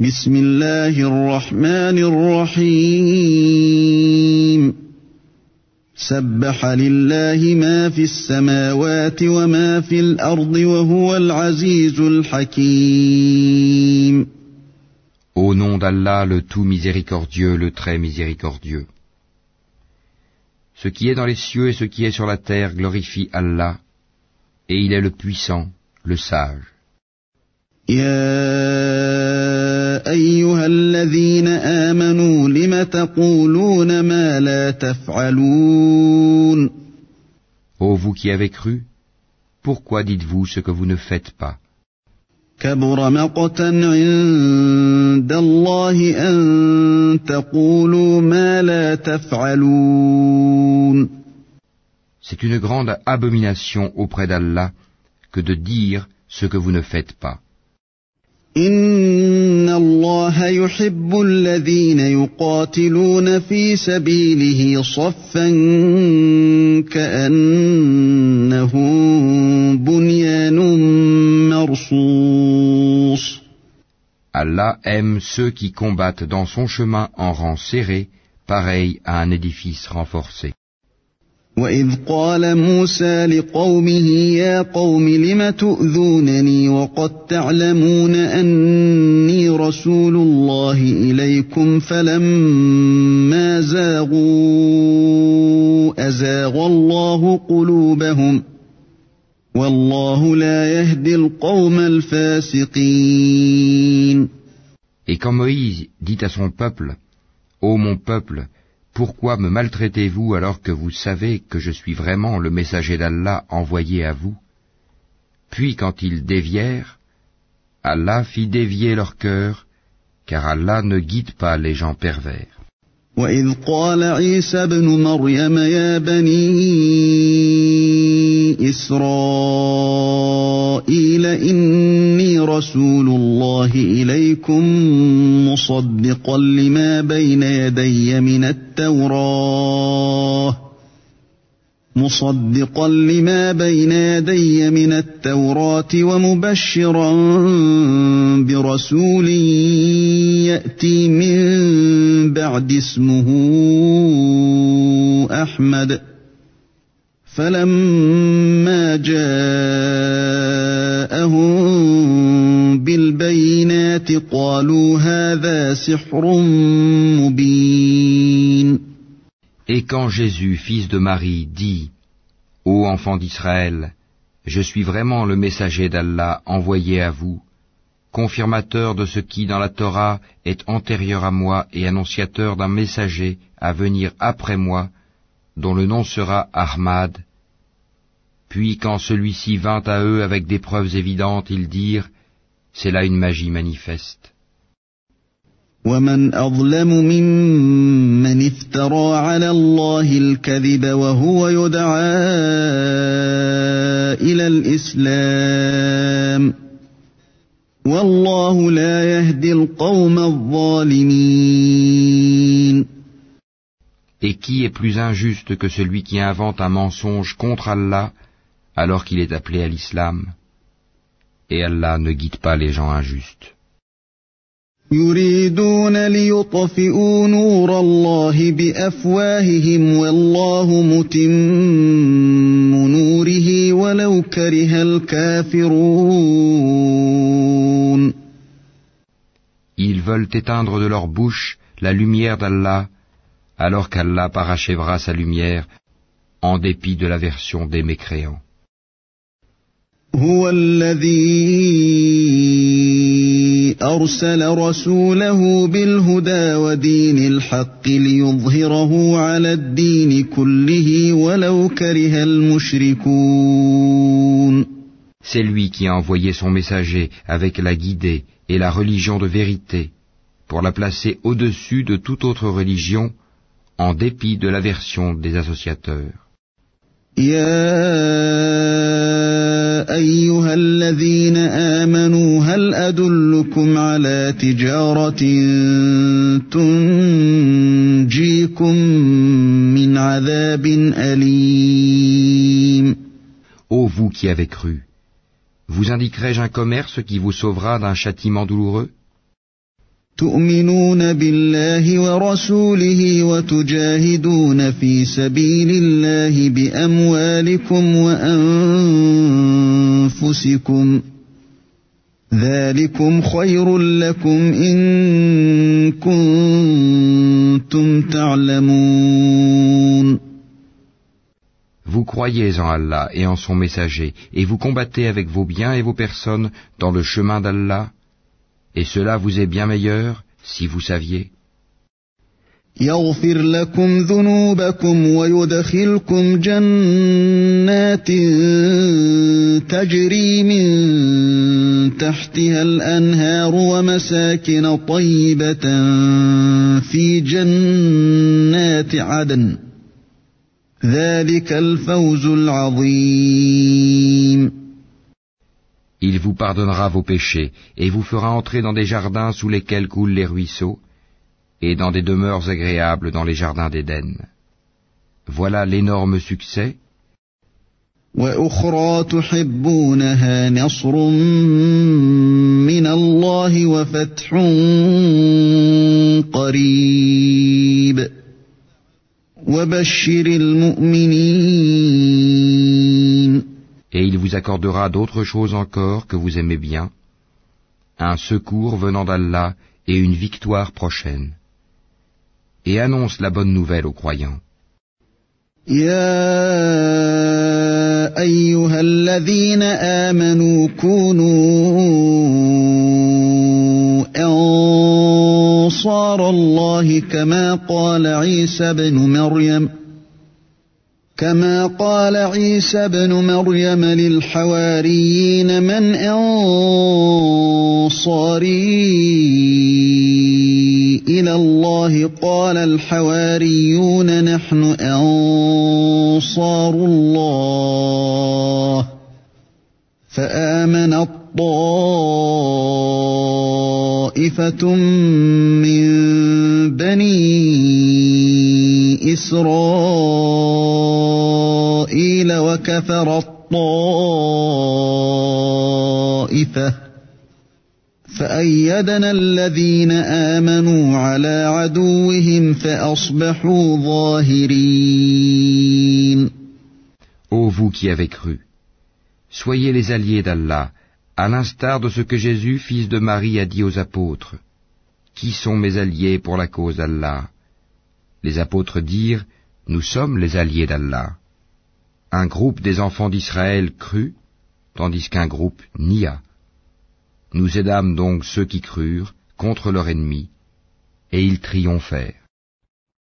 بسم الله الرحمن الرحيم سبح لله ما في السماوات وما في الأرض وهو العزيز الحكيم. Au nom d'Allah, le tout miséricordieux, le très miséricordieux. Ce qui est dans les cieux et ce qui est sur la terre glorifie Allah, et il est le puissant, le sage. يا أيها الذين آمنوا لم تقولون ما لا تفعلون. Ô vous qui avez cru, pourquoi dites-vous ce que vous ne faites pas? كبر مقتا عند الله أن تقولوا ما لا تفعلون. C'est une grande abomination auprès d'Allah que de dire ce que vous ne faites pas. إن الله يحب الذين يقاتلون في سبيله صفا كأنهم بنيان مرصوص. Allah aime ceux qui combattent dans son chemin en rang serré, pareil à un édifice renforcé. وَإِذْ قَالَ مُوسَى لِقَوْمِهِ يَا قَوْمِ لِمَ تُؤْذُونَنِي وَقَدْ تَعْلَمُونَ أَنِّي رَسُولُ اللَّهِ إِلَيْكُمْ فَلَمَّا زَاغُوا أَزَاغَ اللَّهُ قُلُوبَهُمْ وَاللَّهُ لَا يَهْدِي الْقَوْمَ الْفَاسِقِينَ. Et quand Moïse dit à son peuple, ô mon peuple, pourquoi me maltraitez-vous alors que vous savez que je suis vraiment le messager d'Allah envoyé à vous? Puis quand ils dévièrent, Allah fit dévier leur cœur, car Allah ne guide pas les gens pervers. وَإِذْ قَالَ عِيسَى ابْنُ مَرْيَمَ يَا بَنِي إِسْرَائِيلَ إِنِّي رَسُولُ اللَّهِ إِلَيْكُمْ مُصَدِّقًا لِمَا بَيْنَ يَدَيَّ مِنَ التَّوْرَاةِ وَمُبَشِّرًا بِرَسُولٍ يَأْتِي مِن بَعْدِ اسْمُهُ أَحْمَدُ فَلَمَّا جَاءَهُم بِالْبَيِّنَاتِ قَالُوا هَذَا سِحْرٌ مُبِينٌ. Et quand Jésus, fils de Marie, dit, ô enfants d'Israël, je suis vraiment le messager d'Allah envoyé à vous, confirmateur de ce qui dans la Torah est antérieur à moi et annonciateur d'un messager à venir après moi, dont le nom sera Ahmad. Puis quand celui-ci vint à eux avec des preuves évidentes, ils dirent, c'est là une magie manifeste. وَمَنْ أَظْلَمُ مِمَّنِ افْتَرَى عَلَى اللَّهِ الْكَذِبَ وَهُوَ يُدْعَى إِلَى الْإِسْلَامِ وَاللَّهُ لَا يَهْدِي الْقَوْمَ الظَّالِمِينَ. Et qui est plus injuste que celui qui invente un mensonge contre Allah alors qu'il est appelé à l'islam? Et Allah ne guide pas les gens injustes. يريدون ليطفئوا نور الله بأفواههم والله متم نوره ولو كره الكافرون. Ils veulent éteindre de leur bouche la lumière d'Allah, alors qu'Allah parachèvera sa lumière en dépit de l'aversion des mécréants. هو الذي أرسل رسوله بالهدى ودين الحق ليظهره على الدين كله ولو كره المشركون. C'est lui qui a envoyé son messager avec la guidée et la religion de vérité pour la placer au-dessus de toute autre religion en dépit de l'aversion des associateurs. أيها الذين آمنوا هل أدلكم على تجارة تنجيكم من عذاب أليم. Ô vous qui avez cru, vous indiquerai-je un commerce qui vous sauvera d'un châtiment douloureux? تؤمنون بالله ورسوله وتجاهدون في سبيل الله بأموالكم وأنفسكم ذلكم خير لكم إن كنتم تعلمون. Vous croyez en Allah et en son messager, et vous combattez avec vos biens et vos personnes dans le chemin d'Allah, et cela vous est bien meilleur si vous saviez. يغفر لكم ذنوبكم ويدخلكم جنات تجري من تحتها الأنهار ومساكن طيبة في جنات عدن ذلك الفوز العظيم. Il vous pardonnera vos péchés et vous fera entrer dans des jardins sous lesquels coulent les ruisseaux et dans des demeures agréables dans les jardins d'Éden. Voilà l'énorme succès. وأخرى تحبونها نصر من الله وفتح قريب وبشر المؤمنين. Et il vous accordera d'autres choses encore que vous aimez bien, un secours venant d'Allah et une victoire prochaine. Et annonce la bonne nouvelle aux croyants. يا أيها الذين آمنوا كونوا أنصار الله كما قال عيسى بن مريم للحواريين من أنصاري إلى الله قال الحواريون نحن أنصار الله فآمنت طائفة من بني إسرائيل وكفرت طائفة فأيدنا الذين آمنوا على عدوهم فأصبحوا ظاهرين. Ô vous qui avez cru, soyez les alliés d'Allah, à l'instar de ce que Jésus, fils de Marie, a dit aux apôtres. Qui sont mes alliés pour la cause d'Allah? Les apôtres dirent, nous sommes les alliés d'Allah. Un groupe des enfants d'Israël crut, tandis qu'un groupe nia. Nous aidâmes donc ceux qui crurent contre leur ennemi, et ils triomphèrent.